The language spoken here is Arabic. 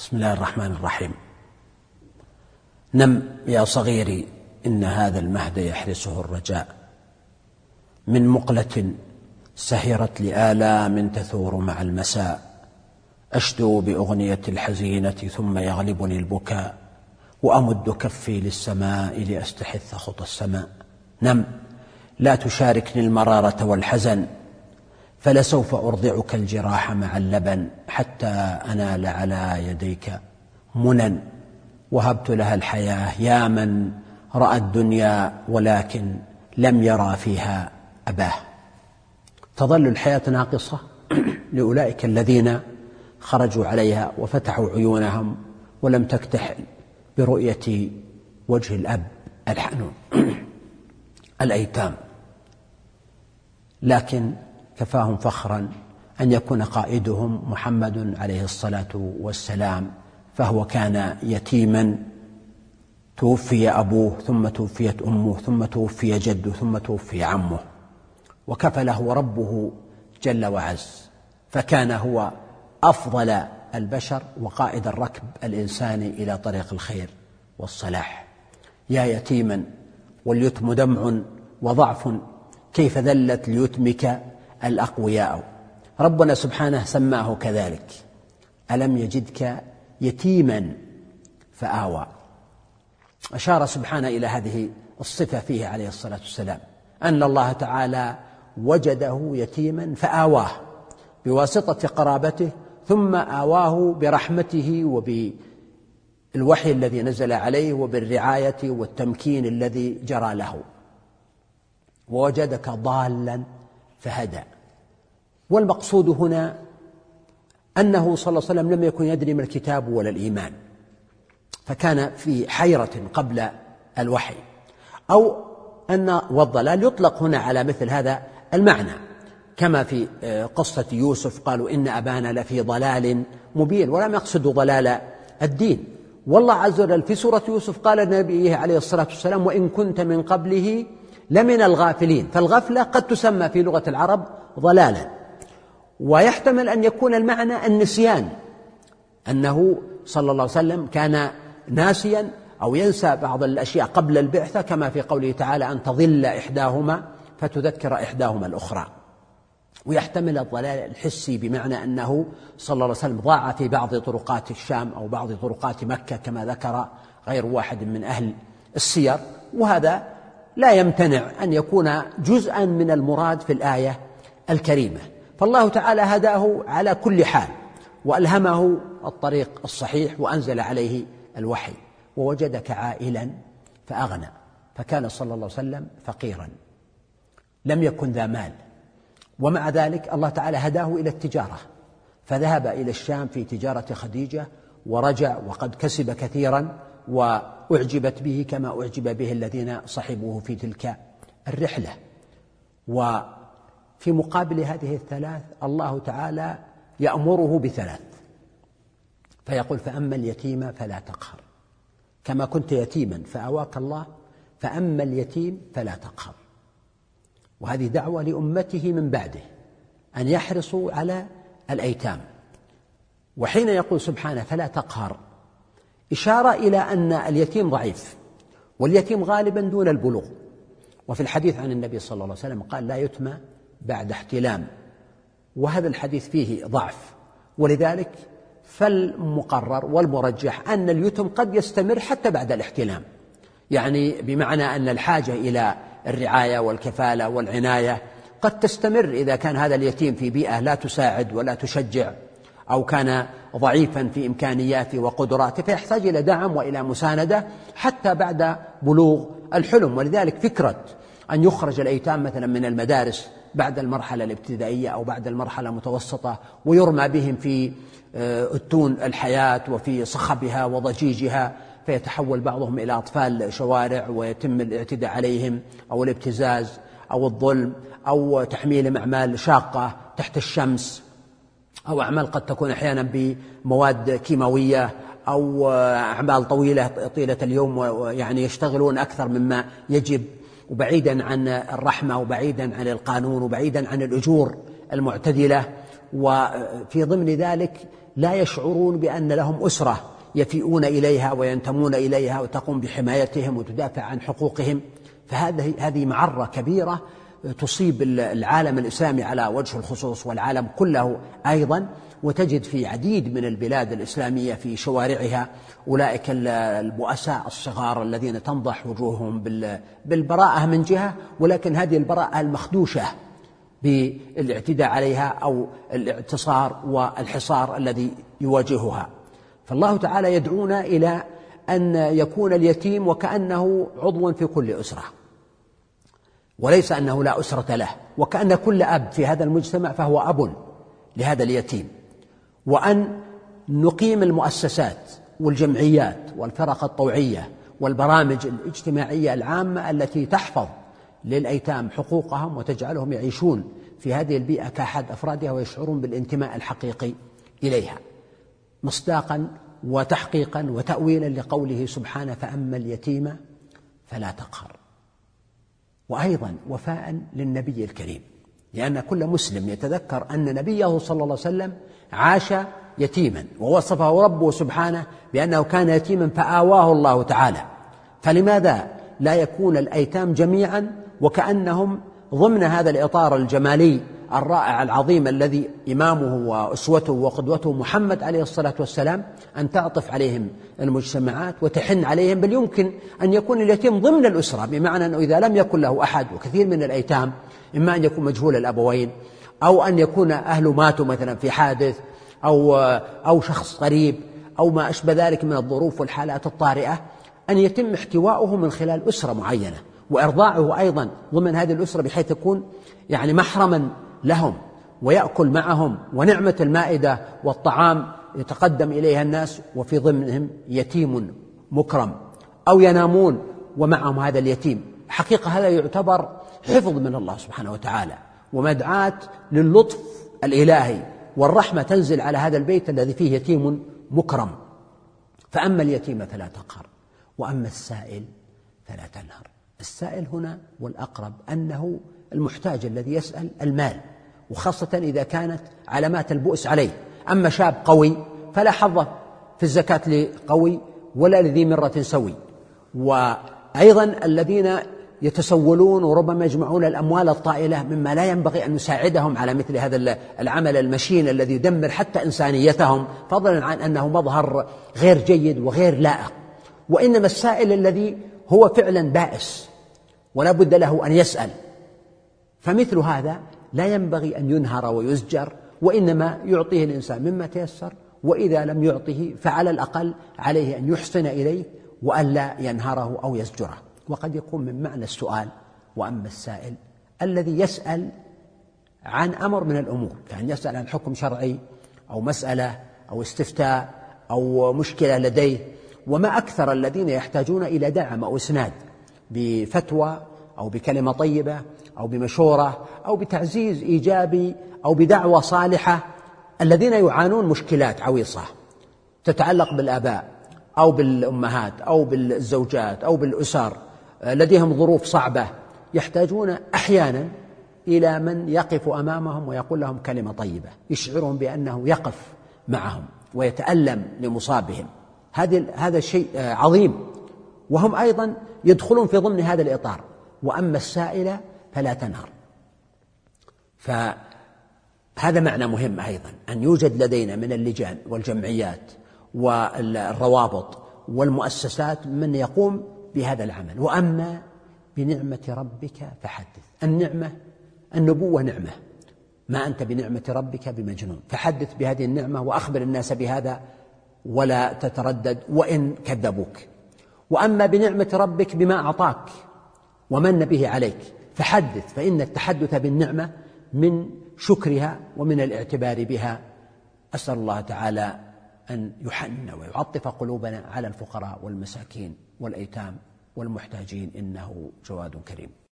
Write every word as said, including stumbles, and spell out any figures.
بسم الله الرحمن الرحيم. نم يا صغيري إن هذا المهد يحرسه الرجاء، من مقلة سهرت لآلام تثور مع المساء، أشدو بأغنية الحزينة ثم يغلبني البكاء، وأمد كفي للسماء لأستحث خطى السماء. نم لا تشاركني المرارة والحزن، فلسوف أرضعك الجراح مع اللبن، حتى أنال على يديك منى وهبت لها الحياة، يا من رأى الدنيا ولكن لم يرى فيها أباه. تظل الحياة ناقصة لأولئك الذين خرجوا عليها وفتحوا عيونهم ولم تكتحل برؤية وجه الأب الحنون. الأيتام، لكن كفاهم فخرا أن يكون قائدهم محمد عليه الصلاة والسلام، فهو كان يتيما، توفي أبوه ثم توفيت أمه ثم توفي جده ثم توفي عمه، وكفله ربه جل وعز، فكان هو أفضل البشر وقائد الركب الإنساني إلى طريق الخير والصلاح. يا يتيما واليتم دمع وضعف، كيف ذلت ليتمك الأقوياء. ربنا سبحانه سماه كذلك، ألم يجدك يتيما فآوى. أشار سبحانه إلى هذه الصفة فيه عليه الصلاة والسلام، أن الله تعالى وجده يتيما فآواه بواسطة قرابته، ثم آواه برحمته وبالوحي الذي نزل عليه وبالرعاية والتمكين الذي جرى له. ووجدك ضالا فهدى. والمقصود هنا أنه صلى الله عليه وسلم لم يكن يدري ما الكتاب ولا الإيمان، فكان في حيرة قبل الوحي، أو أن والضلال يطلق هنا على مثل هذا المعنى، كما في قصة يوسف قالوا إن أبانا لفي ضلال مبين، ولم يقصدوا ضلال الدين. والله عز وجل في سورة يوسف قال لنبيه عليه الصلاة والسلام وإن كنت من قبله لمن الغافلين. فالغفلة قد تسمى في لغة العرب ضلالا، ويحتمل أن يكون المعنى النسيان، أنه صلى الله عليه وسلم كان ناسيا أو ينسى بعض الأشياء قبل البعثة، كما في قوله تعالى أن تضل إحداهما فتذكر إحداهما الأخرى. ويحتمل الضلال الحسي بمعنى أنه صلى الله عليه وسلم ضاع في بعض طرقات الشام أو بعض طرقات مكة، كما ذكر غير واحد من أهل السير، وهذا لا يمتنع أن يكون جزءا من المراد في الآية الكريمة. فالله تعالى هداه على كل حال وألهمه الطريق الصحيح وأنزل عليه الوحي. ووجدك عائلا فأغنى، فكان صلى الله عليه وسلم فقيرا لم يكن ذا مال، ومع ذلك الله تعالى هداه إلى التجارة، فذهب إلى الشام في تجارة خديجة ورجع وقد كسب كثيرا وأعجبت به كما أعجب به الذين صحبوه في تلك الرحلة. وفي مقابل هذه الثلاث الله تعالى يأمره بثلاث، فيقول فأما اليتيم فلا تقهر، كما كنت يتيما فأواك الله، فأما اليتيم فلا تقهر. وهذه دعوة لأمته من بعده أن يحرصوا على الأيتام. وحين يقول سبحانه فلا تقهر، إشارة إلى أن اليتيم ضعيف، واليتيم غالبا دون البلوغ. وفي الحديث عن النبي صلى الله عليه وسلم قال لا يتم بعد احتلام، وهذا الحديث فيه ضعف، ولذلك فالمقرر والمرجح أن اليتم قد يستمر حتى بعد الاحتلام، يعني بمعنى أن الحاجة إلى الرعاية والكفالة والعناية قد تستمر إذا كان هذا اليتيم في بيئة لا تساعد ولا تشجع، أو كان ضعيفا في إمكانياته وقدراته، فيحتاج إلى دعم وإلى مساندة حتى بعد بلوغ الحلم. ولذلك فكرة أن يخرج الأيتام مثلا من المدارس بعد المرحلة الابتدائية أو بعد المرحلة المتوسطة ويرمى بهم في أتون الحياة وفي صخبها وضجيجها، فيتحول بعضهم إلى أطفال شوارع ويتم الاعتداء عليهم أو الابتزاز أو الظلم أو تحميلهم أعمال شاقة تحت الشمس، أو أعمال قد تكون أحيانا بمواد كيماوية، أو أعمال طويلة طيلة اليوم، يعني يشتغلون أكثر مما يجب، وبعيدا عن الرحمة وبعيدا عن القانون وبعيدا عن الأجور المعتدلة. وفي ضمن ذلك لا يشعرون بأن لهم أسرة يفيئون إليها وينتمون إليها وتقوم بحمايتهم وتدافع عن حقوقهم. فهذه هذه معرة كبيرة تصيب العالم الإسلامي على وجه الخصوص والعالم كله أيضا. وتجد في عديد من البلاد الإسلامية في شوارعها أولئك البؤساء الصغار الذين تنضح وجوههم بالبراءة من جهة، ولكن هذه البراءة المخدوشة بالاعتداء عليها أو الاعتصار والحصار الذي يواجهها. فالله تعالى يدعونا إلى أن يكون اليتيم وكأنه عضو في كل أسرة، وليس أنه لا أسرة له، وكأن كل أب في هذا المجتمع فهو أب لهذا اليتيم. وأن نقيم المؤسسات والجمعيات والفرق الطوعية والبرامج الاجتماعية العامة التي تحفظ للأيتام حقوقهم وتجعلهم يعيشون في هذه البيئة كأحد أفرادها ويشعرون بالانتماء الحقيقي إليها، مصداقا وتحقيقا وتأويلا لقوله سبحانه: فأما اليتيم فلا تقهر. وأيضا وفاء للنبي الكريم، لأن كل مسلم يتذكر أن نبيه صلى الله عليه وسلم عاش يتيما، ووصفه ربه سبحانه بأنه كان يتيما فآواه الله تعالى. فلماذا لا يكون الأيتام جميعا وكأنهم ضمن هذا الإطار الجمالي الرائع العظيم الذي إمامه وأسوته وقدوته محمد عليه الصلاة والسلام، أن تعطف عليهم المجتمعات وتحن عليهم. بل يمكن أن يكون اليتيم ضمن الأسرة، بمعنى أنه إذا لم يكن له أحد، وكثير من الأيتام إما أن يكون مجهول الأبوين أو أن يكون أهله ماتوا مثلا في حادث أو, أو شخص قريب أو ما أشبه ذلك من الظروف والحالات الطارئة، أن يتم احتواؤه من خلال أسرة معينة وإرضاعه أيضا ضمن هذه الأسرة، بحيث يكون يعني محرما لهم ويأكل معهم، ونعمة المائدة والطعام يتقدم إليها الناس وفي ضمنهم يتيم مكرم، أو ينامون ومعهم هذا اليتيم. حقيقة هذا يعتبر حفظ من الله سبحانه وتعالى ومدعاة للطف الإلهي، والرحمة تنزل على هذا البيت الذي فيه يتيم مكرم. فأما اليتيم فلا تقهر وأما السائل فلا تنهر. السائل هنا والأقرب أنه المحتاج الذي يسأل المال، وخاصة إذا كانت علامات البؤس عليه. أما شاب قوي فلا حظ في الزكاة لقوي ولا لذي مرة سوي. وأيضا الذين يتسولون وربما يجمعون الأموال الطائلة مما لا ينبغي أن نساعدهم على مثل هذا العمل المشين الذي يدمر حتى إنسانيتهم، فضلا عن أنه مظهر غير جيد وغير لائق. وإنما السائل الذي هو فعلا بائس ولا بد له أن يسأل، فمثل هذا لا ينبغي أن ينهر ويزجر، وإنما يعطيه الإنسان مما تيسر، وإذا لم يعطه فعلى الأقل عليه أن يحسن إليه وألا ينهره أو يزجره. وقد يكون من معنى السؤال وأما السائل الذي يسأل عن أمر من الأمور، يعني يسأل عن حكم شرعي أو مسألة أو استفتاء أو مشكلة لديه. وما أكثر الذين يحتاجون إلى دعم أو إسناد بفتوى أو بكلمة طيبة أو بمشورة أو بتعزيز إيجابي أو بدعوة صالحة، الذين يعانون مشكلات عويصة تتعلق بالآباء أو بالأمهات أو بالزوجات أو بالأسر، لديهم ظروف صعبة، يحتاجون أحيانا إلى من يقف أمامهم ويقول لهم كلمة طيبة يشعرهم بأنه يقف معهم ويتألم لمصابهم. هذا شيء عظيم، وهم أيضا يدخلون في ضمن هذا الإطار. وأما السائل فلا تنهر. فهذا معنى مهم أيضا، أن يوجد لدينا من اللجان والجمعيات والروابط والمؤسسات من يقوم بهذا العمل. وأما بنعمة ربك فحدث. النعمة النبوة نعمة، ما أنت بنعمة ربك بمجنون، فحدث بهذه النعمة وأخبر الناس بهذا ولا تتردد وإن كذبوك. وأما بنعمة ربك بما أعطاك ومن به عليك فحدث، فإن التحدث بالنعمة من شكرها ومن الاعتبار بها. أسأل الله تعالى أن يحن ويعطف قلوبنا على الفقراء والمساكين والأيتام والمحتاجين، إنه جواد كريم.